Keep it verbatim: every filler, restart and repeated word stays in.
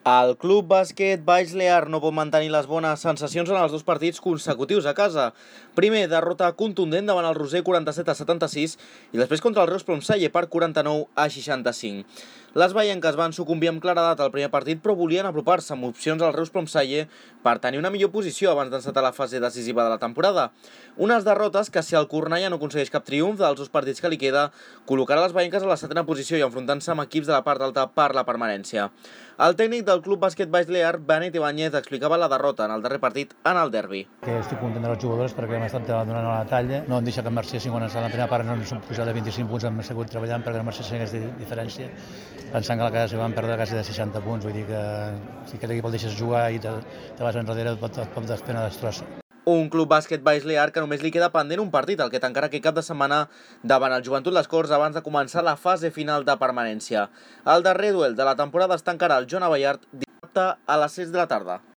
El Club Bàsquet Baix Lear no pot mantenir les bones sensacions en els dos partits consecutius a casa. Primer, derrota contundent davant el Roser quaranta-set a setanta-sis i després contra el Reus Plomsalle per quaranta-nou a seixanta-cinc. Les baienques van sucumbir amb claredat al primer partit, però volien apropar-se amb opcions al Reus Plomsalle per tenir una millor posició abans d'encetar la fase decisiva de la temporada. Unes derrotes que, si el Cornellà no aconsegueix cap triomf dels dos partits que li queda, col·locarà les baienques a la setena posició i enfrontant-se amb equips de la part alta per la permanència. El tècnic del Club Bàsquet Baix Lear, Benet Ibáñez, explicava la derrota en el darrer partit en el derbi. Que estic content dels jugadors perquè hem estat donant a la talla, no hem deixat que marxessin quan en la primera part no ens hem pujat de vint-i-cinc punts, hem seguit treballant perquè no marxessin aquesta diferència, pensant que a la casa van perdre quasi de seixanta punts, vull dir que si aquest equip el deixes jugar i te, te vas enrere et pot, et pot fer una destrossa. Un Club Bàsquet Baix Lear que només li queda pendent un partit, el que tancarà aquest cap de setmana davant el Joventut Les Corts abans de començar la fase final de permanència. El darrer duel de la temporada es tancarà el Joan Abellart dissabte a les sis de la tarda.